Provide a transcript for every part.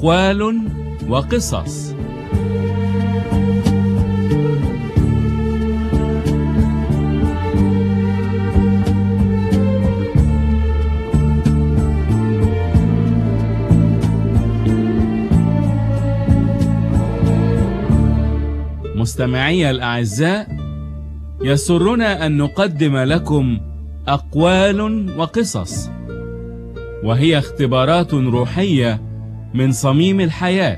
أقوال وقصص. مستمعي الأعزاء، يسرنا أن نقدم لكم أقوال وقصص، وهي اختبارات روحية من صميم الحياة.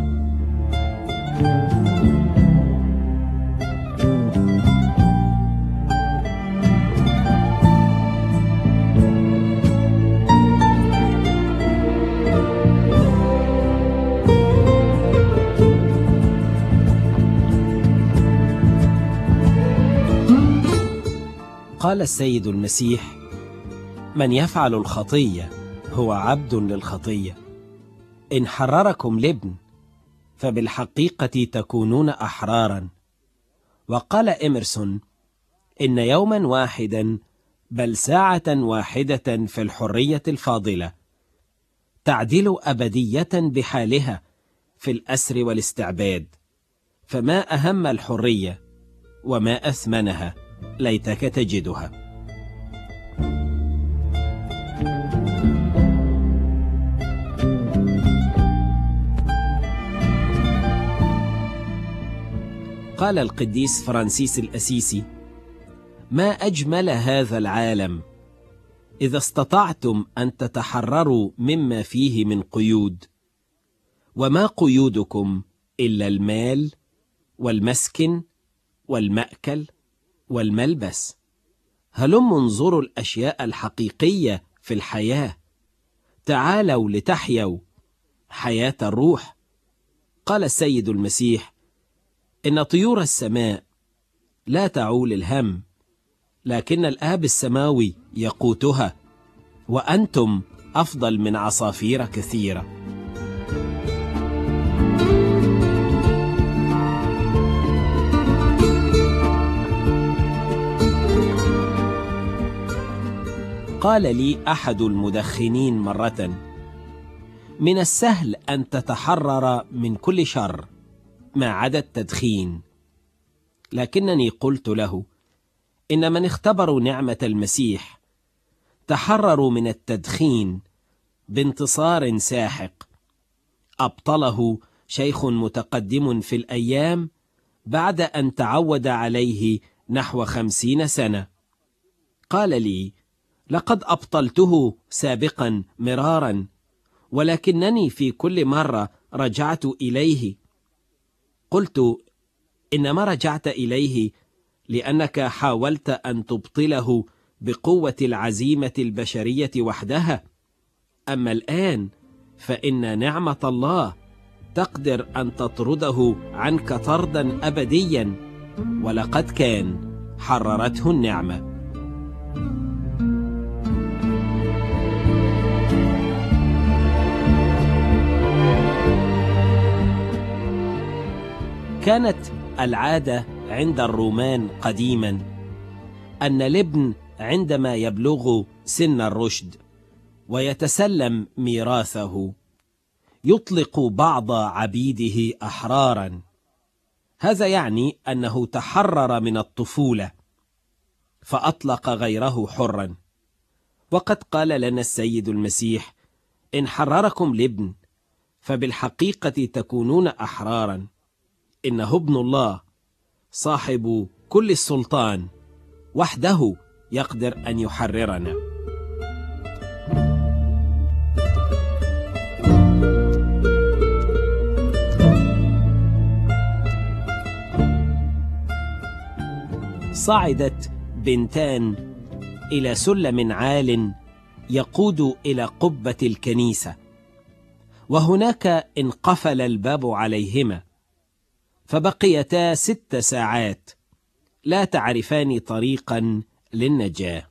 قال السيد المسيح: من يفعل الخطية هو عبد للخطية. إن حرركم الابن فبالحقيقة تكونون أحرارا. وقال إمرسون: إن يوما واحدا بل ساعة واحدة في الحرية الفاضلة تعدل أبدية بحالها في الأسر والاستعباد. فما أهم الحرية وما أثمنها ليتك تجدها. قال القديس فرانسيس الأسيسي: ما أجمل هذا العالم إذا استطعتم أن تتحرروا مما فيه من قيود. وما قيودكم إلا المال والمسكن والمأكل والملبس. هلموا انظروا الأشياء الحقيقية في الحياة. تعالوا لتحيوا حياة الروح. قال السيد المسيح: إن طيور السماء لا تعول الهم، لكن الآب السماوي يقوتها، وأنتم أفضل من عصافير كثيرة. قال لي أحد المدخنين مرة: من السهل أن تتحرر من كل شر ما عدا التدخين. لكنني قلت له: إن من اختبروا نعمة المسيح تحرروا من التدخين بانتصار ساحق أبطله شيخ متقدم في الأيام بعد أن تعود عليه نحو 50 سنة. قال لي: لقد أبطلته سابقا مرارا، ولكنني في كل مرة رجعت إليه. قلت: إنما رجعت إليه لأنك حاولت أن تبطله بقوة العزيمة البشرية وحدها. أما الآن فإن نعمة الله تقدر أن تطرده عنك طردا أبديا، ولقد كان حررته النعمة. كانت العادة عند الرومان قديما أن الابن عندما يبلغ سن الرشد ويتسلم ميراثه يطلق بعض عبيده أحرارا. هذا يعني أنه تحرر من الطفولة فأطلق غيره حرا. وقد قال لنا السيد المسيح: إن حرركم الابن فبالحقيقة تكونون أحرارا. إنه ابن الله صاحب كل السلطان، وحده يقدر أن يحررنا. صعدت بنتان إلى سلم عال يقود إلى قبة الكنيسة، وهناك انقفل الباب عليهما، فبقيتا 6 ساعات لا تعرفان طريقا للنجاة.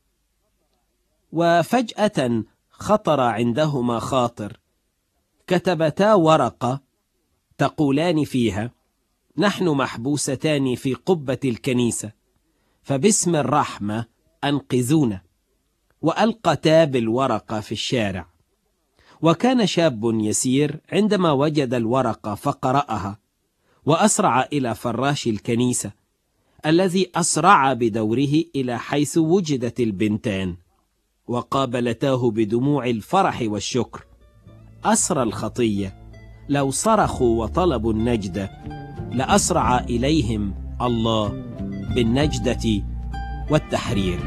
وفجأة خطر عندهما خاطر، كتبتا ورقة تقولان فيها: نحن محبوستان في قبة الكنيسة، فباسم الرحمة أنقذونا. وألقتا بالورقة في الشارع، وكان شاب يسير عندما وجد الورقة فقرأها، وأسرع إلى فراش الكنيسة الذي أسرع بدوره إلى حيث وجدت البنتان، وقابلتاه بدموع الفرح والشكر. أسرى الخطية لو صرخوا وطلبوا النجدة لأسرع إليهم الله بالنجدة والتحرير.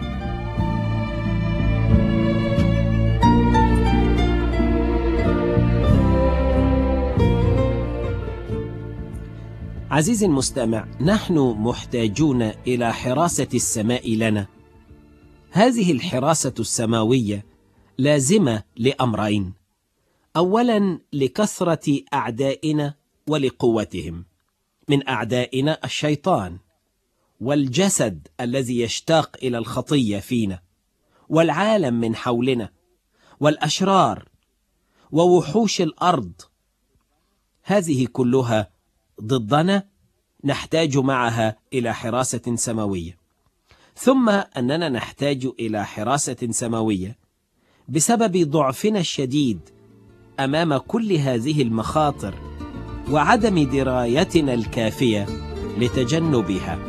عزيزي المستمع، نحن محتاجون إلى حراسة السماء لنا. هذه الحراسة السماوية لازمة لأمرين: أولا لكثرة أعدائنا ولقوتهم، من أعدائنا الشيطان والجسد الذي يشتاق إلى الخطية فينا، والعالم من حولنا، والأشرار ووحوش الأرض، هذه كلها ضدنا، نحتاج معها إلى حراسة سماوية. ثم أننا نحتاج إلى حراسة سماوية بسبب ضعفنا الشديد أمام كل هذه المخاطر وعدم درايتنا الكافية لتجنبها.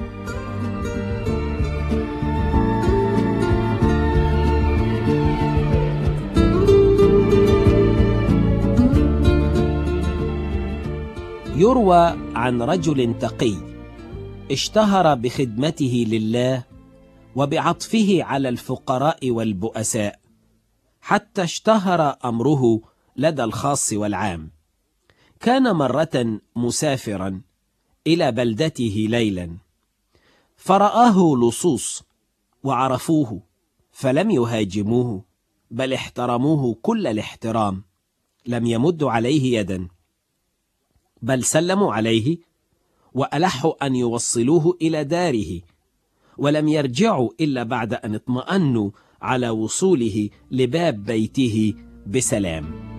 يروى عن رجل تقي اشتهر بخدمته لله وبعطفه على الفقراء والبؤساء، حتى اشتهر أمره لدى الخاص والعام. كان مرة مسافرا إلى بلدته ليلا، فرآه لصوص وعرفوه، فلم يهاجموه بل احترموه كل الاحترام. لم يمدوا عليه يدا، بل سلموا عليه وألحوا أن يوصلوه إلى داره، ولم يرجعوا إلا بعد أن اطمأنوا على وصوله لباب بيته بسلام.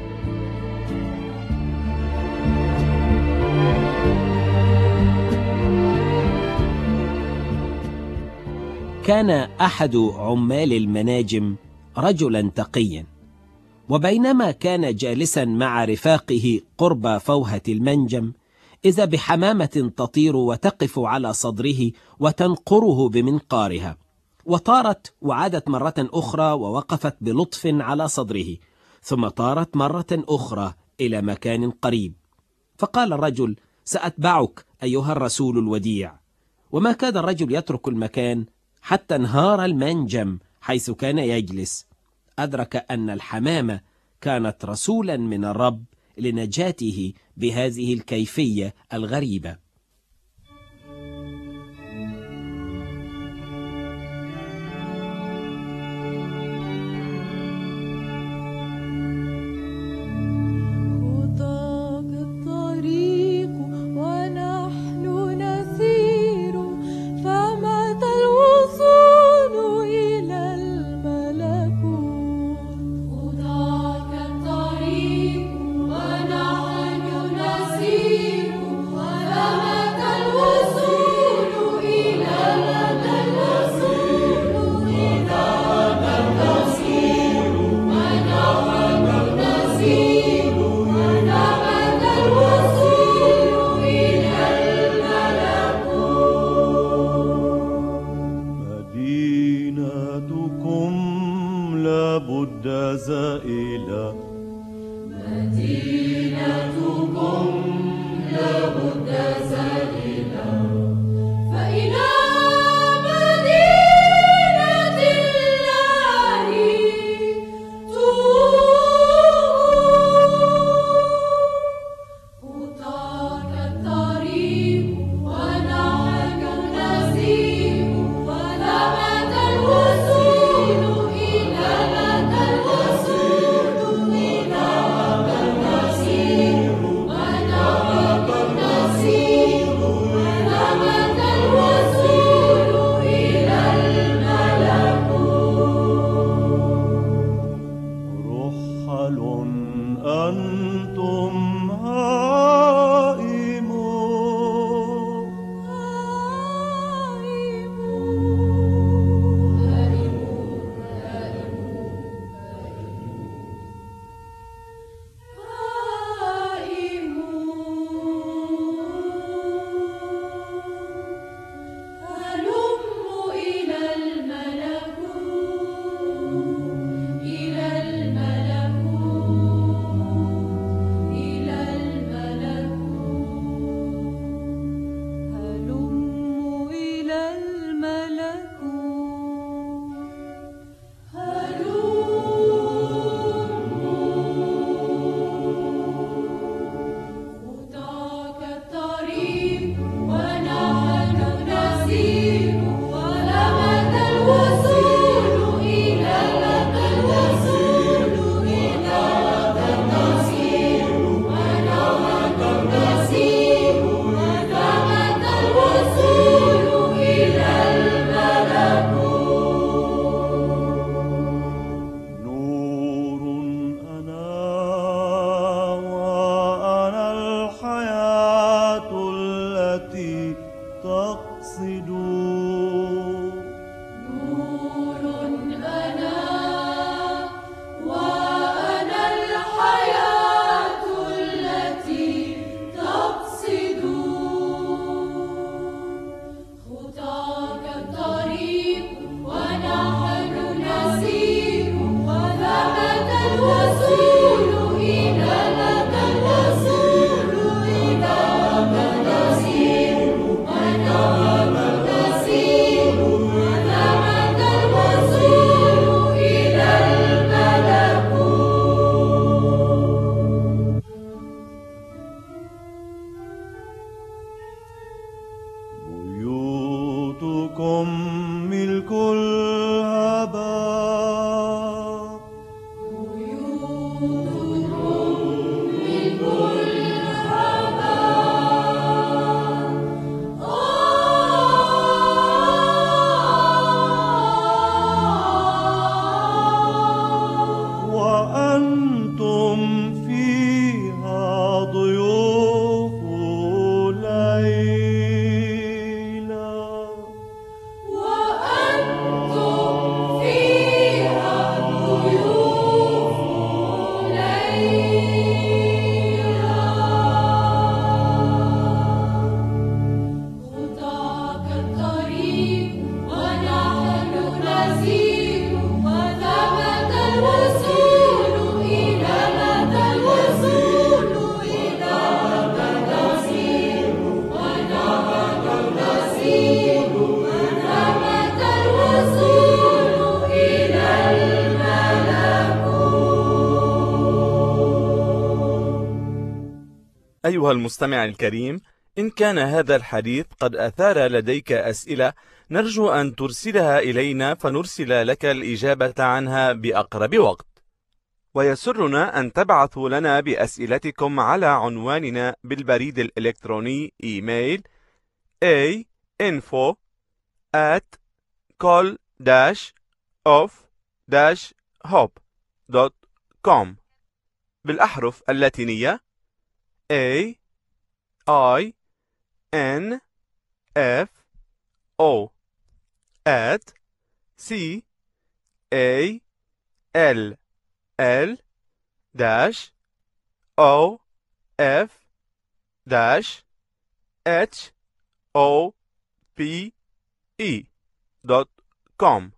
كان أحد عمال المناجم رجلا تقيا، وبينما كان جالسا مع رفاقه قرب فوهة المنجم، إذا بحمامة تطير وتقف على صدره وتنقره بمنقارها، وطارت وعادت مرة أخرى ووقفت بلطف على صدره، ثم طارت مرة أخرى إلى مكان قريب. فقال الرجل: سأتبعك أيها الرسول الوديع. وما كاد الرجل يترك المكان حتى انهار المنجم حيث كان يجلس. أدرك أن الحمامة كانت رسولا من الرب لنجاته بهذه الكيفية الغريبة. وما تقصدوا. نور أنا وأنا الحياة التي تقصد. خطاك الطريق ونحن نسير، وثبت الوصول إلى لك الوصول إلى لك نسير، ونحن نسير، وثبت الوصول إلى الملكوت. بيوتكم ملك الهباء، وأنتم فيها ضيوف ليلى. وأنتم فيها ضيوف ليلى. خطاك الطريق ونحن نسير، وثبت الوصول إلى لك الوصول إلى لك نسير، ونحن نسير، وثبت الوصول إلى الملكوت. أيها المستمع الكريم، إن كان هذا الحديث قد أثار لديك أسئلة، نرجو أن ترسلها إلينا فنرسل لك الإجابة عنها بأقرب وقت. ويسرنا أن تبعثوا لنا بأسئلتكم على عنواننا بالبريد الإلكتروني إيميل info@col-of-hope.com بالأحرف اللاتينية AINFO@CALL-OF-HOPE.com.